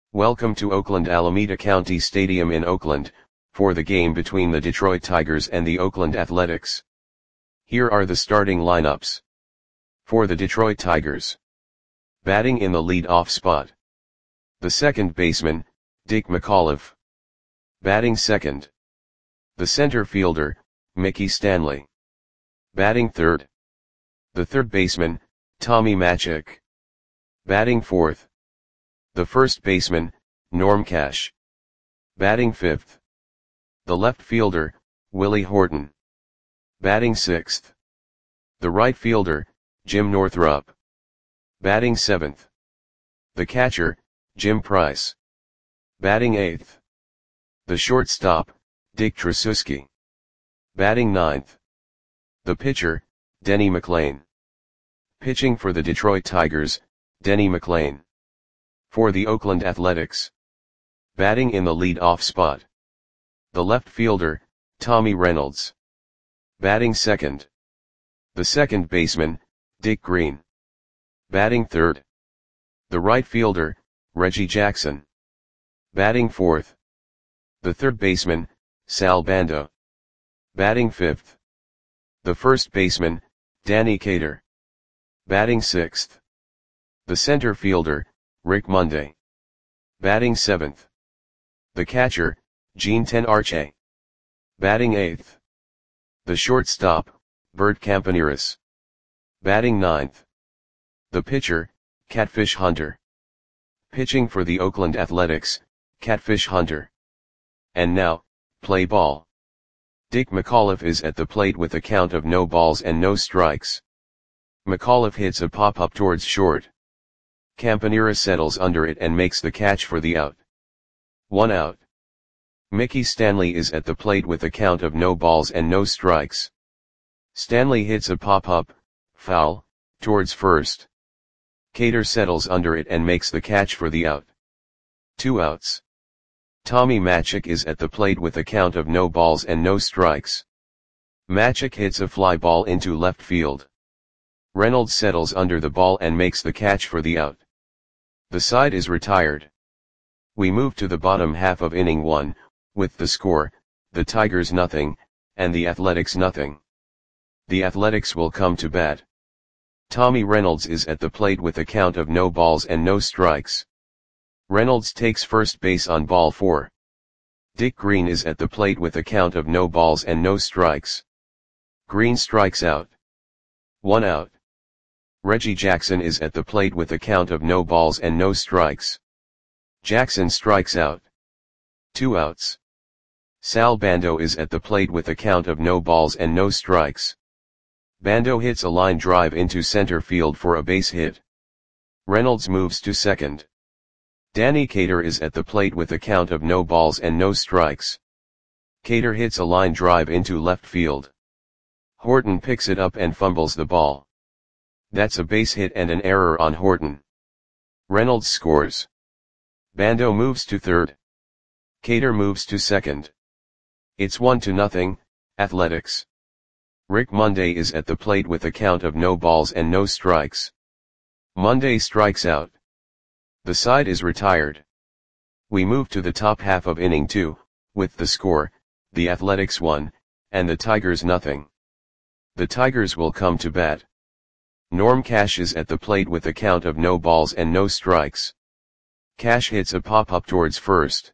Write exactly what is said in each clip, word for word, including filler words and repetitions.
Welcome to Oakland Alameda County Stadium in Oakland, for the game between the Detroit Tigers and the Oakland Athletics. Here are the starting lineups. For the Detroit Tigers. Batting in the lead-off spot. The second baseman, Dick McAuliffe. Batting second. The center fielder, Mickey Stanley. Batting third. The third baseman, Tommy Matzek. Batting fourth. The first baseman, Norm Cash. Batting fifth. The left fielder, Willie Horton. Batting sixth. The right fielder, Jim Northrup. Batting seventh. The catcher, Jim Price. Batting eighth. The shortstop, Dick Tracewski. Batting ninth. The pitcher, Denny McLain. Pitching for the Detroit Tigers, Denny McLain. For the Oakland Athletics. Batting in the lead-off spot. The left fielder, Tommy Reynolds. Batting second. The second baseman, Dick Green. Batting third. The right fielder, Reggie Jackson. Batting fourth. The third baseman, Sal Bando. Batting fifth. The first baseman, Danny Cater. Batting sixth. The center fielder, Rick Monday. Batting seventh. The catcher, Gene Tenarche. Batting eighth. The shortstop, Bert Campaneris. Batting ninth. The pitcher, Catfish Hunter. Pitching for the Oakland Athletics, Catfish Hunter. And now, play ball. Dick McAuliffe is at the plate with a count of no balls and no strikes. McAuliffe hits a pop-up towards short. Campaneris settles under it and makes the catch for the out. One out. Mickey Stanley is at the plate with a count of no balls and no strikes. Stanley hits a pop-up, foul, towards first. Cater settles under it and makes the catch for the out. Two outs. Tommy Matzek is at the plate with a count of no balls and no strikes. Matzek hits a fly ball into left field. Reynolds settles under the ball and makes the catch for the out. The side is retired. We move to the bottom half of inning one, with the score, the Tigers nothing, and the Athletics nothing. The Athletics will come to bat. Tommy Reynolds is at the plate with a count of no balls and no strikes. Reynolds takes first base on ball four. Dick Green is at the plate with a count of no balls and no strikes. Green strikes out. One out. Reggie Jackson is at the plate with a count of no balls and no strikes. Jackson strikes out. Two outs. Sal Bando is at the plate with a count of no balls and no strikes. Bando hits a line drive into center field for a base hit. Reynolds moves to second. Danny Cater is at the plate with a count of no balls and no strikes. Cater hits a line drive into left field. Horton picks it up and fumbles the ball. That's a base hit and an error on Horton. Reynolds scores. Bando moves to third. Cater moves to second. It's one to nothing, Athletics. Rick Monday is at the plate with a count of no balls and no strikes. Monday strikes out. The side is retired. We move to the top half of inning two, with the score, the Athletics one, and the Tigers nothing. The Tigers will come to bat. Norm Cash is at the plate with a count of no balls and no strikes. Cash hits a pop-up towards first.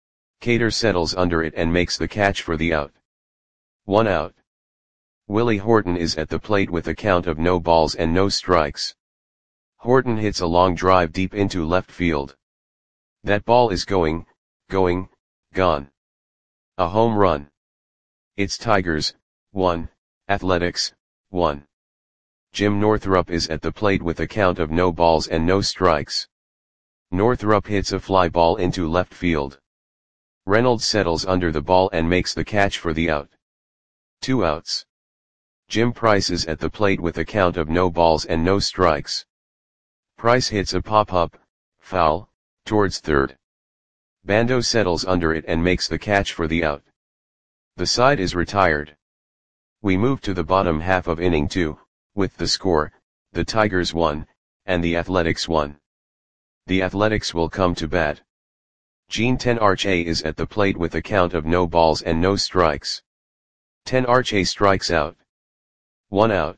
Cater settles under it and makes the catch for the out. One out. Willie Horton is at the plate with a count of no balls and no strikes. Horton hits a long drive deep into left field. That ball is going, going, gone. A home run. It's Tigers, one, Athletics, one. Jim Northrup is at the plate with a count of no balls and no strikes. Northrup hits a fly ball into left field. Reynolds settles under the ball and makes the catch for the out. Two outs. Jim Price is at the plate with a count of no balls and no strikes. Price hits a pop-up, foul, towards third. Bando settles under it and makes the catch for the out. The side is retired. We move to the bottom half of inning two, with the score, the Tigers one, and the Athletics one. The Athletics will come to bat. Gene ten Arche is at the plate with a count of no balls and no strikes. ten Arche strikes out. one out.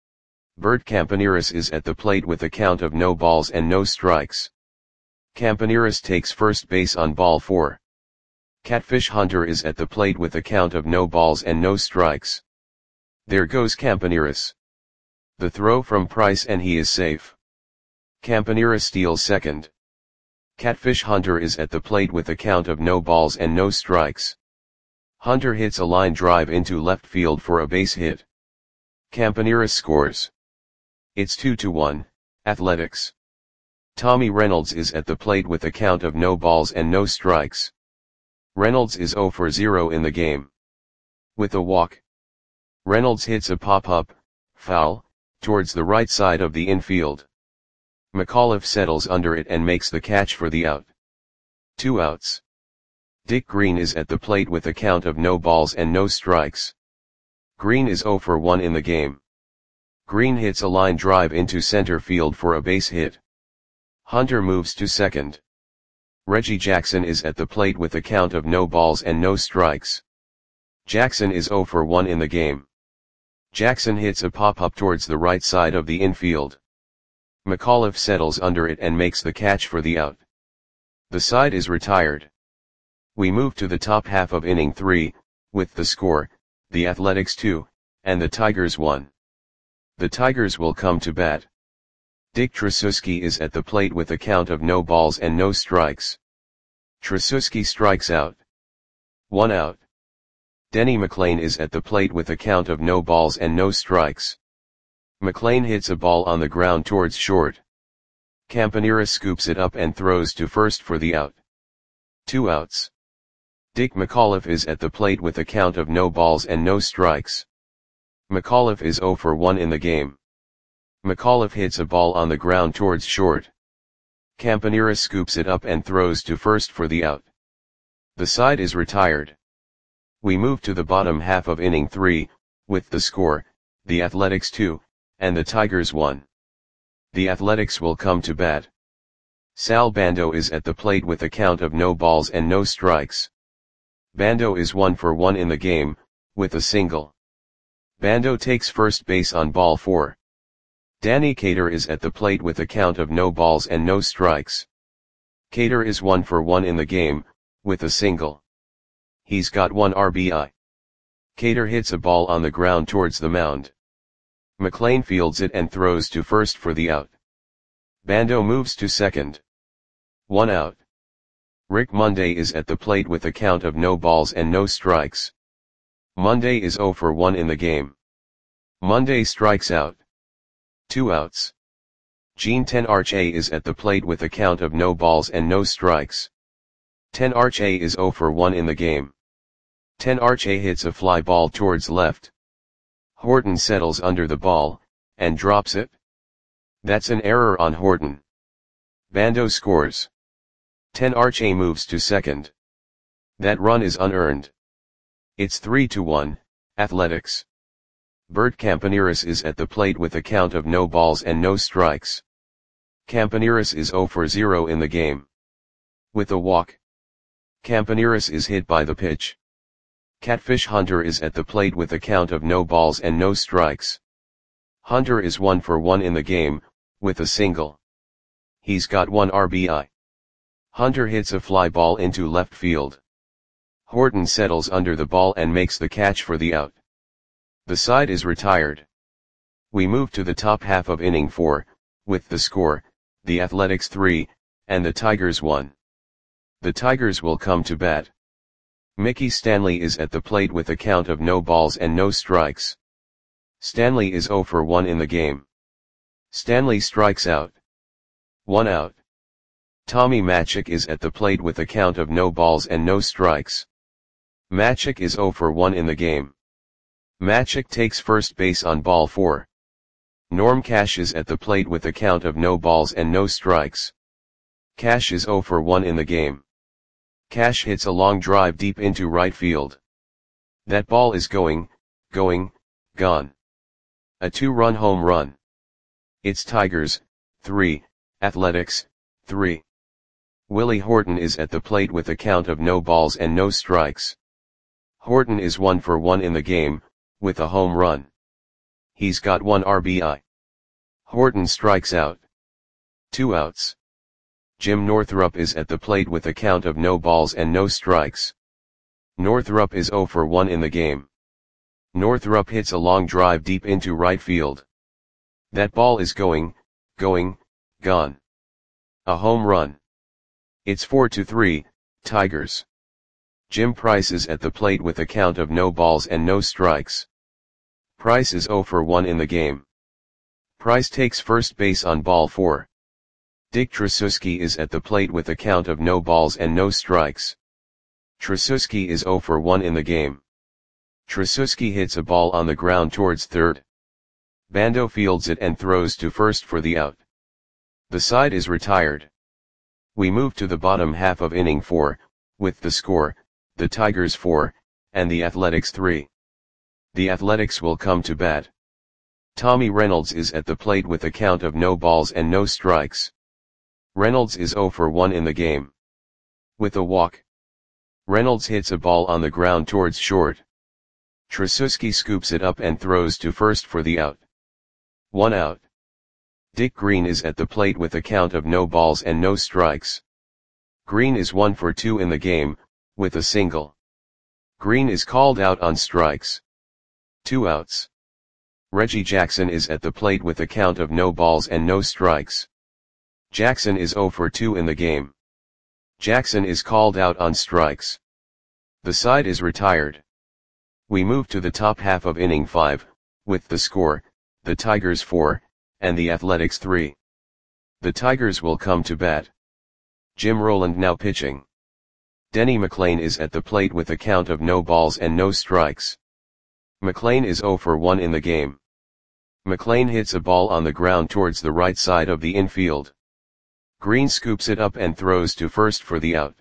Bert Campaneris is at the plate with a count of no balls and no strikes. Campaneris takes first base on ball four. Catfish Hunter is at the plate with a count of no balls and no strikes. There goes Campaneris. The throw from Price and he is safe. Campaneris steals second. Catfish Hunter is at the plate with a count of no balls and no strikes. Hunter hits a line drive into left field for a base hit. Campaneris scores. It's two to one, Athletics. Tommy Reynolds is at the plate with a count of no balls and no strikes. Reynolds is zero for zero in the game. With a walk. Reynolds hits a pop-up, foul, towards the right side of the infield. McAuliffe settles under it and makes the catch for the out. Two outs. Dick Green is at the plate with a count of no balls and no strikes. Green is zero for one in the game. Green hits a line drive into center field for a base hit. Hunter moves to second. Reggie Jackson is at the plate with a count of no balls and no strikes. Jackson is zero for one in the game. Jackson hits a pop-up towards the right side of the infield. McAuliffe settles under it and makes the catch for the out. The side is retired. We move to the top half of inning three, with the score, the Athletics two, and the Tigers one. The Tigers will come to bat. Dick Tracewski is at the plate with a count of no balls and no strikes. Tracewski strikes out. One out. Denny McLain is at the plate with a count of no balls and no strikes. McLain hits a ball on the ground towards short. Campaneris scoops it up and throws to first for the out. Two outs. Dick McAuliffe is at the plate with a count of no balls and no strikes. McAuliffe is zero for one in the game. McAuliffe hits a ball on the ground towards short. Campaneris scoops it up and throws to first for the out. The side is retired. We move to the bottom half of inning three, with the score, the Athletics two, and the Tigers one. The Athletics will come to bat. Sal Bando is at the plate with a count of no balls and no strikes. Bando is one for one in the game, with a single. Bando takes first base on ball four. Danny Cater is at the plate with a count of no balls and no strikes. Cater is one for one in the game, with a single. He's got one R B I. Cater hits a ball on the ground towards the mound. McLain fields it and throws to first for the out. Bando moves to second. One out. Rick Monday is at the plate with a count of no balls and no strikes. Monday is zero for one in the game. Monday strikes out. Two outs. Gene ten Arche is at the plate with a count of no balls and no strikes. ten Arche is zero for one in the game. ten Arche hits a fly ball towards left. Horton settles under the ball, and drops it. That's an error on Horton. Bando scores. ten Arche moves to second. That run is unearned. It's three to one, Athletics. Bert Campaneris is at the plate with a count of no balls and no strikes. Campaneris is zero for zero in the game. With a walk. Campaneris is hit by the pitch. Catfish Hunter is at the plate with a count of no balls and no strikes. Hunter is one for one in the game, with a single. He's got one R B I. Hunter hits a fly ball into left field. Horton settles under the ball and makes the catch for the out. The side is retired. We move to the top half of inning four, with the score, the Athletics three, and the Tigers one. The Tigers will come to bat. Mickey Stanley is at the plate with a count of no balls and no strikes. Stanley is zero for one in the game. Stanley strikes out. One out. Tommy Matzek is at the plate with a count of no balls and no strikes. Matzek is zero for one in the game. Matzek takes first base on ball four. Norm Cash is at the plate with a count of no balls and no strikes. Cash is zero for one in the game. Cash hits a long drive deep into right field. That ball is going, going, gone. A two-run home run. It's Tigers, three, Athletics, three. Willie Horton is at the plate with a count of no balls and no strikes. Horton is one for one in the game, with a home run. He's got one R B I. Horton strikes out. Two outs. Jim Northrup is at the plate with a count of no balls and no strikes. Northrup is zero for one in the game. Northrup hits a long drive deep into right field. That ball is going, going, gone. A home run. It's four to three, Tigers. Jim Price is at the plate with a count of no balls and no strikes. Price is zero for one in the game. Price takes first base on ball four. Dick Tracewski is at the plate with a count of no balls and no strikes. Tracewski is zero for one in the game. Tracewski hits a ball on the ground towards third. Bando fields it and throws to first for the out. The side is retired. We move to the bottom half of inning four, with the score, the Tigers four, and the Athletics three. The Athletics will come to bat. Tommy Reynolds is at the plate with a count of no balls and no strikes. Reynolds is zero for one in the game. With a walk. Reynolds hits a ball on the ground towards short. Tracewski scoops it up and throws to first for the out. One out. Dick Green is at the plate with a count of no balls and no strikes. Green is one for two in the game, with a single. Green is called out on strikes. Two outs. Reggie Jackson is at the plate with a count of no balls and no strikes. Jackson is zero for two in the game. Jackson is called out on strikes. The side is retired. We move to the top half of inning five, with the score, the Tigers four, and the Athletics three. The Tigers will come to bat. Jim Rowland now pitching. Denny McLain is at the plate with a count of no balls and no strikes. McLain is zero for one in the game. McLain hits a ball on the ground towards the right side of the infield. Green scoops it up and throws to first for the out.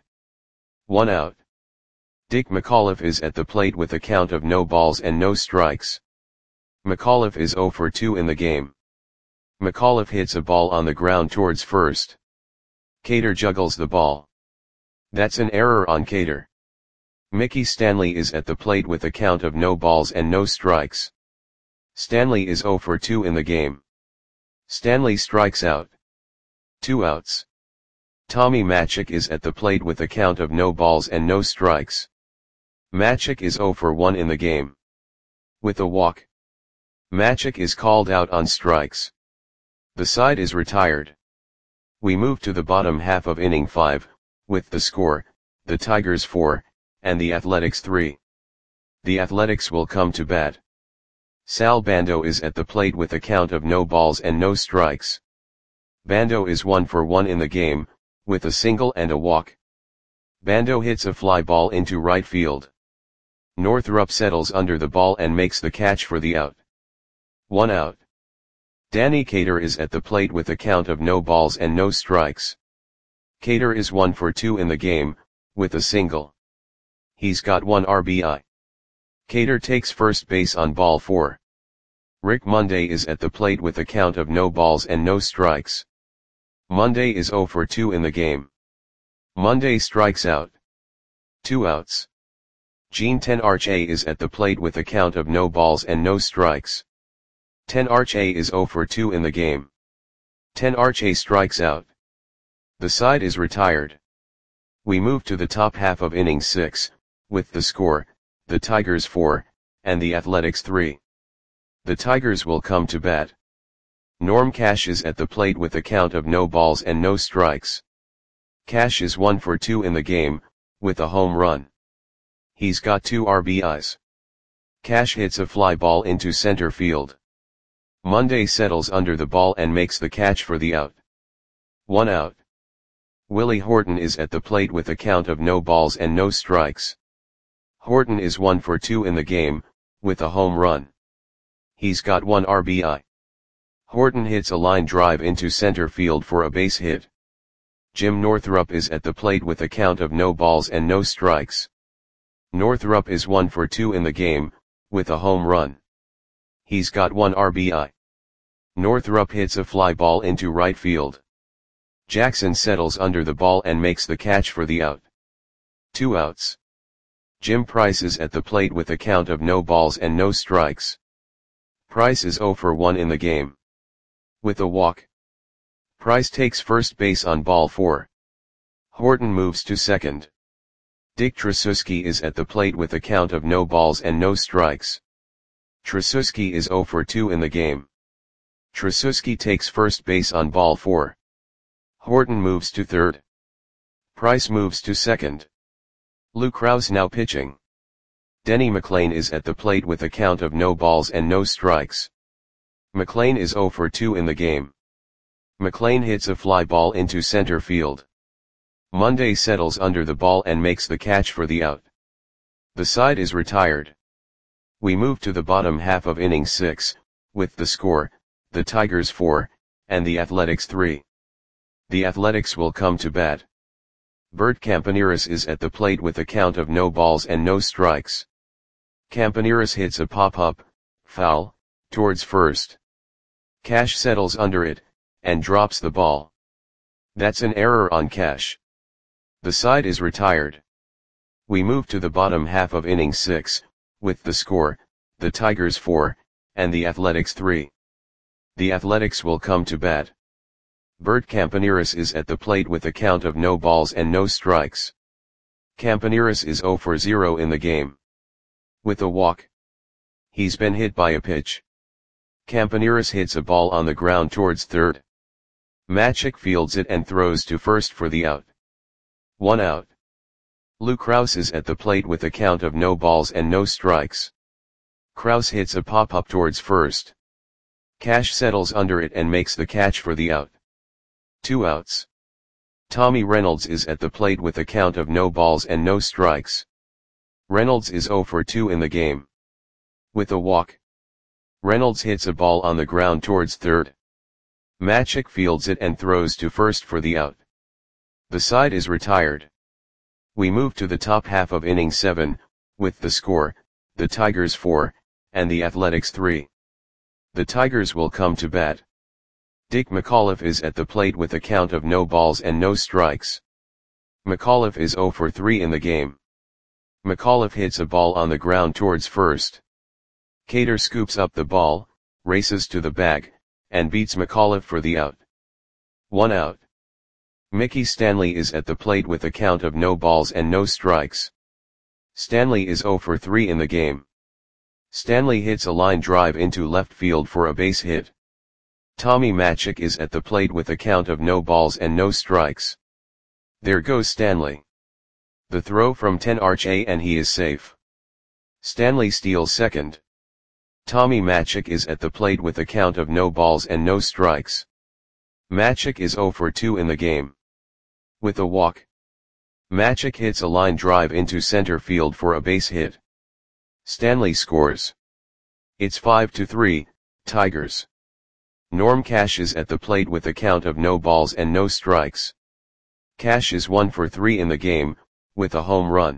One out. Dick McAuliffe is at the plate with a count of no balls and no strikes. McAuliffe is zero for two in the game. McAuliffe hits a ball on the ground towards first. Cater juggles the ball. That's an error on Cater. Mickey Stanley is at the plate with a count of no balls and no strikes. Stanley is zero for two in the game. Stanley strikes out. Two outs. Tommy Matzek is at the plate with a count of no balls and no strikes. Matzek is zero for one in the game. With a walk. Matzek is called out on strikes. The side is retired. We move to the bottom half of inning five, with the score, the Tigers four, and the Athletics three. The Athletics will come to bat. Sal Bando is at the plate with a count of no balls and no strikes. Bando is one for one in the game, with a single and a walk. Bando hits a fly ball into right field. Northrup settles under the ball and makes the catch for the out. One out. Danny Cater is at the plate with a count of no balls and no strikes. Cater is one for two in the game, with a single. He's got one R B I. Cater takes first base on ball four. Rick Monday is at the plate with a count of no balls and no strikes. Monday is zero for two in the game. Monday strikes out. Two outs. Gene Tenarche is at the plate with a count of no balls and no strikes. Tenarche is zero for two in the game. Tenarche strikes out. The side is retired. We move to the top half of inning six, with the score, the Tigers four, and the Athletics three. The Tigers will come to bat. Norm Cash is at the plate with a count of no balls and no strikes. Cash is one for two in the game, with a home run. He's got two R B Is. Cash hits a fly ball into center field. Monday settles under the ball and makes the catch for the out. One out. Willie Horton is at the plate with a count of no balls and no strikes. Horton is one for two in the game, with a home run. He's got one R B I. Horton hits a line drive into center field for a base hit. Jim Northrup is at the plate with a count of no balls and no strikes. Northrup is one for two in the game, with a home run. He's got one R B I. Northrup hits a fly ball into right field. Jackson settles under the ball and makes the catch for the out. Two outs. Jim Price is at the plate with a count of no balls and no strikes. Price is oh for one in the game. With a walk. Price takes first base on ball four. Horton moves to second. Dick Tracewski is at the plate with a count of no balls and no strikes. Tracewski is oh for two in the game. Tracewski takes first base on ball four. Horton moves to third. Price moves to second. Lou Krause now pitching. Denny McLain is at the plate with a count of no balls and no strikes. McLain is oh for two in the game. McLain hits a fly ball into center field. Monday settles under the ball and makes the catch for the out. The side is retired. We move to the bottom half of inning six, with the score, the Tigers four, and the Athletics three. The Athletics will come to bat. Bert Campaneris is at the plate with a count of no balls and no strikes. Campaneris hits a pop-up, foul, towards first. Cash settles under it, and drops the ball. That's an error on Cash. The side is retired. We move to the bottom half of inning six, with the score, the Tigers four, and the Athletics three. The Athletics will come to bat. Bert Campaneris is at the plate with a count of no balls and no strikes. Campaneris is oh for zero in the game. With a walk. He's been hit by a pitch. Campaneris hits a ball on the ground towards third. Matchik fields it and throws to first for the out. One out. Lou Krause is at the plate with a count of no balls and no strikes. Krause hits a pop-up towards first. Cash settles under it and makes the catch for the out. Two outs. Tommy Reynolds is at the plate with a count of no balls and no strikes. Reynolds is oh for two in the game. With a walk. Reynolds hits a ball on the ground towards third. Matchik fields it and throws to first for the out. The side is retired. We move to the top half of inning seven, with the score, the Tigers four, and the Athletics three. The Tigers will come to bat. Dick McAuliffe is at the plate with a count of no balls and no strikes. McAuliffe is oh for three in the game. McAuliffe hits a ball on the ground towards first. Cater scoops up the ball, races to the bag, and beats McAuliffe for the out. One out. Mickey Stanley is at the plate with a count of no balls and no strikes. Stanley is oh for three in the game. Stanley hits a line drive into left field for a base hit. Tommy Matchik is at the plate with a count of no balls and no strikes. There goes Stanley. The throw from ten arch A and he is safe. Stanley steals second. Tommy Matchik is at the plate with a count of no balls and no strikes. Matchik is oh for two in the game. With a walk. Matchik hits a line drive into center field for a base hit. Stanley scores. It's five to three, Tigers. Norm Cash is at the plate with a count of no balls and no strikes. Cash is one for three in the game, with a home run.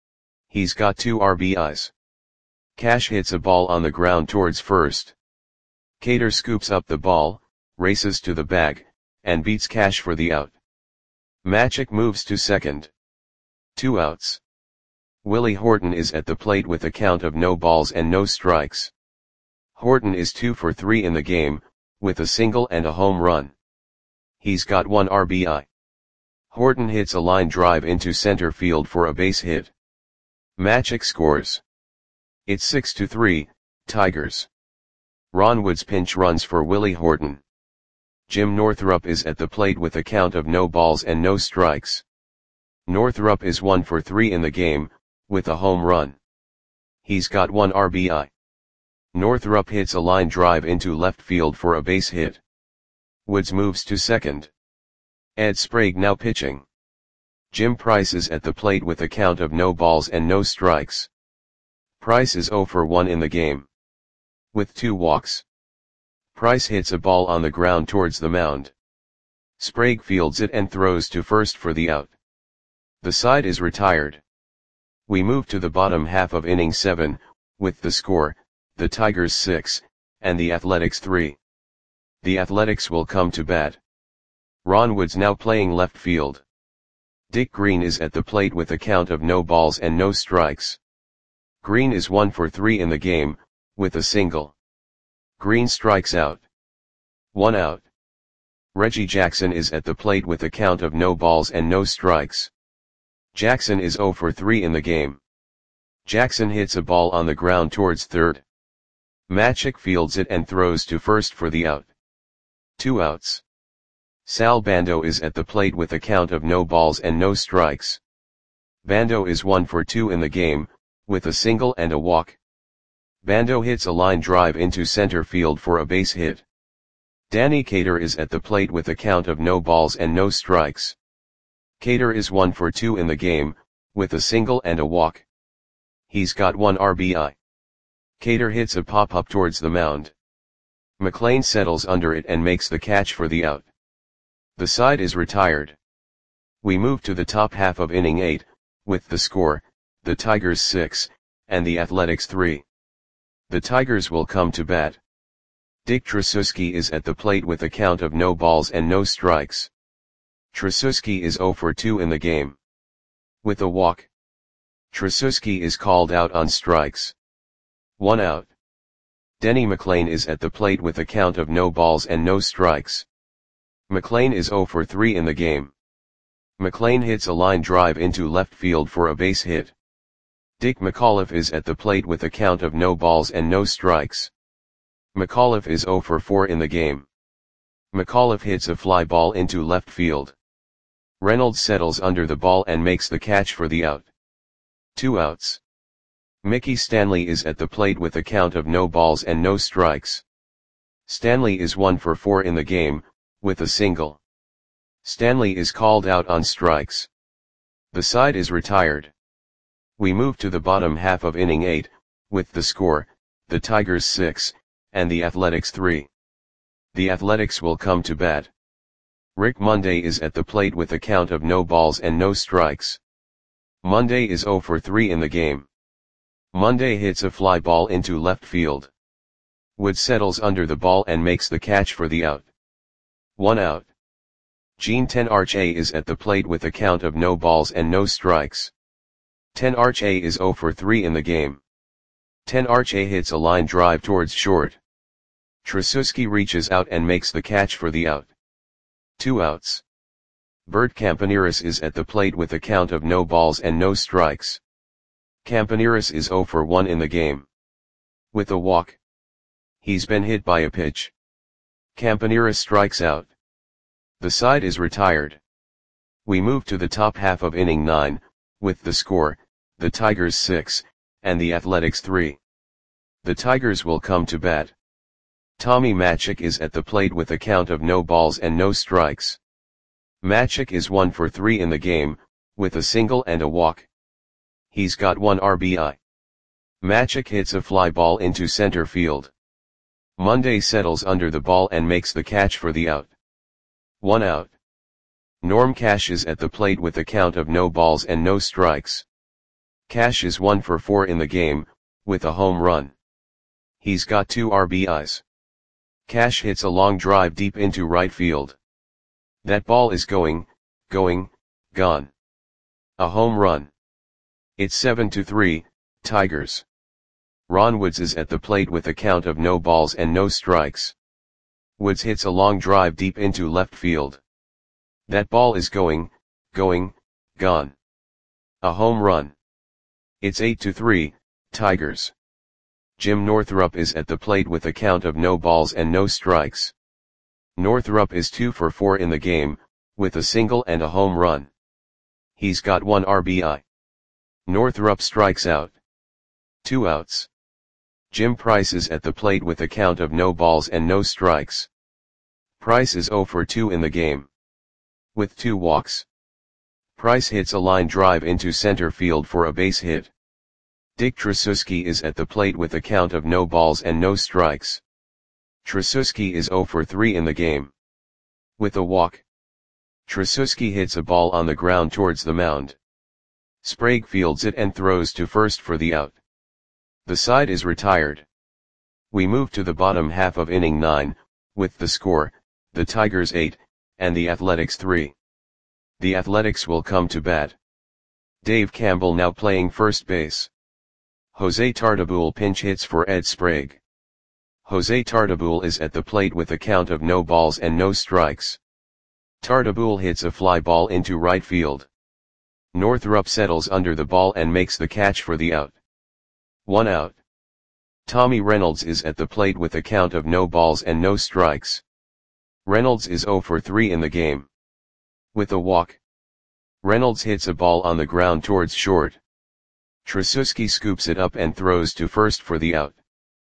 He's got two R B Is. Cash hits a ball on the ground towards first. Cater scoops up the ball, races to the bag, and beats Cash for the out. Matchik moves to second. Two outs. Willie Horton is at the plate with a count of no balls and no strikes. Horton is two for three in the game, with a single and a home run. He's got one R B I. Horton hits a line drive into center field for a base hit. Matchik scores. It's six to three, Tigers. Ron Woods pinch runs for Willie Horton. Jim Northrup is at the plate with a count of no balls and no strikes. Northrup is one for three in the game, with a home run. He's got one R B I. Northrup hits a line drive into left field for a base hit. Woods moves to second. Ed Sprague now pitching. Jim Price is at the plate with a count of no balls and no strikes. Price is oh for one in the game. With two walks. Price hits a ball on the ground towards the mound. Sprague fields it and throws to first for the out. The side is retired. We move to the bottom half of inning seven, with the score, the Tigers six, and the Athletics three. The Athletics will come to bat. Ron Woods now playing left field. Dick Green is at the plate with a count of no balls and no strikes. Green is one for three in the game, with a single. Green strikes out. One out. Reggie Jackson is at the plate with a count of no balls and no strikes. Jackson is zero for three in the game. Jackson hits a ball on the ground towards third. Matchik fields it and throws to first for the out. Two outs. Sal Bando is at the plate with a count of no balls and no strikes. Bando is one for two in the game, with a single and a walk. Bando hits a line drive into center field for a base hit. Danny Cater is at the plate with a count of no balls and no strikes. Cater is one for two in the game, with a single and a walk. He's got one R B I. Cater hits a pop-up towards the mound. McLean settles under it and makes the catch for the out. The side is retired. We move to the top half of inning eight, with the score, the Tigers six, and the Athletics three. The Tigers will come to bat. Dick Tracewski is at the plate with a count of no balls and no strikes. Tracewski is zero for two in the game. With a walk. Tracewski is called out on strikes. One out. Denny McLain is at the plate with a count of no balls and no strikes. McLain is zero for three in the game. McLain hits a line drive into left field for a base hit. Dick McAuliffe is at the plate with a count of no balls and no strikes. McAuliffe is zero for four in the game. McAuliffe hits a fly ball into left field. Reynolds settles under the ball and makes the catch for the out. Two outs. Mickey Stanley is at the plate with a count of no balls and no strikes. Stanley is one for four in the game, with a single. Stanley is called out on strikes. The side is retired. We move to the bottom half of inning eight, with the score, the Tigers six, and the Athletics three. The Athletics will come to bat. Rick Monday is at the plate with a count of no balls and no strikes. Monday is zero for three in the game. Monday hits a fly ball into left field. Wood settles under the ball and makes the catch for the out. One out. Gene Tenarche is at the plate with a count of no balls and no strikes. Tenarche is zero for three in the game. Tenarche hits a line drive towards short. Tracewski reaches out and makes the catch for the out. Two outs. Bert Campaneris is at the plate with a count of no balls and no strikes. Campaneris is zero for one in the game. With a walk. He's been hit by a pitch. Campaneris strikes out. The side is retired. We move to the top half of inning nine, with the score, the Tigers six, and the Athletics three. The Tigers will come to bat. Tommy Matchik is at the plate with a count of no balls and no strikes. Matchik is one for three in the game, with a single and a walk. He's got one R B I. Matchik hits a fly ball into center field. Monday settles under the ball and makes the catch for the out. One out. Norm Cash is at the plate with a count of no balls and no strikes. Cash is one for four in the game, with a home run. He's got two R B Is. Cash hits a long drive deep into right field. That ball is going, going, gone. A home run. It's seven to three, Tigers. Ron Woods is at the plate with a count of no balls and no strikes. Woods hits a long drive deep into left field. That ball is going, going, gone. A home run. It's eight to three, Tigers. Jim Northrup is at the plate with a count of no balls and no strikes. Northrup is two for four in the game, with a single and a home run. He's got one R B I. Northrup strikes out. Two outs. Jim Price is at the plate with a count of no balls and no strikes. Price is zero for two in the game. With two walks. Price hits a line drive into center field for a base hit. Dick Tracewski is at the plate with a count of no balls and no strikes. Tracewski is zero for three in the game. With a walk. Tracewski hits a ball on the ground towards the mound. Sprague fields it and throws to first for the out. The side is retired. We move to the bottom half of inning nine, with the score, the Tigers eight, and the Athletics three. The Athletics will come to bat. Dave Campbell now playing first base. Jose Tartabull pinch hits for Ed Sprague. Jose Tartabull is at the plate with a count of no balls and no strikes. Tartabull hits a fly ball into right field. Northrup settles under the ball and makes the catch for the out. One out. Tommy Reynolds is at the plate with a count of no balls and no strikes. Reynolds is zero for three in the game. With a walk. Reynolds hits a ball on the ground towards short. Tracewski scoops it up and throws to first for the out.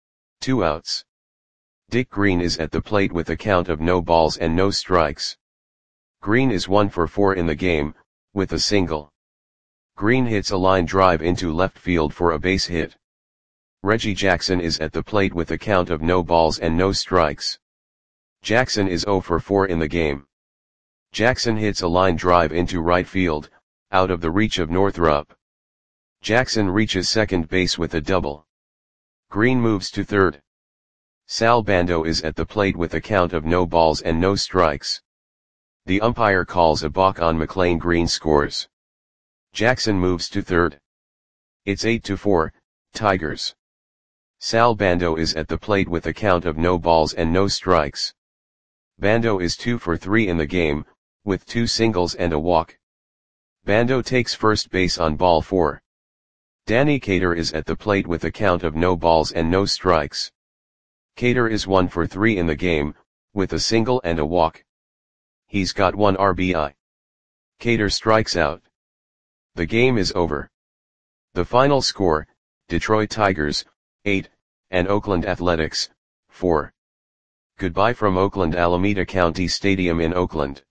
Two outs. Dick Green is at the plate with a count of no balls and no strikes. Green is one for four in the game, with a single. Green hits a line drive into left field for a base hit. Reggie Jackson is at the plate with a count of no balls and no strikes. Jackson is zero for four in the game. Jackson hits a line drive into right field, out of the reach of Northrup. Jackson reaches second base with a double. Green moves to third. Sal Bando is at the plate with a count of no balls and no strikes. The umpire calls a balk on McLean. Green scores. Jackson moves to third. It's eight to four, Tigers. Sal Bando is at the plate with a count of no balls and no strikes. Bando is two for three in the game, with two singles and a walk. Bando takes first base on ball four. Danny Cater is at the plate with a count of no balls and no strikes. Cater is one for three in the game, with a single and a walk. He's got one R B I. Cater strikes out. The game is over. The final score, Detroit Tigers, eight, and Oakland Athletics, four. Goodbye from Oakland Alameda County Stadium in Oakland.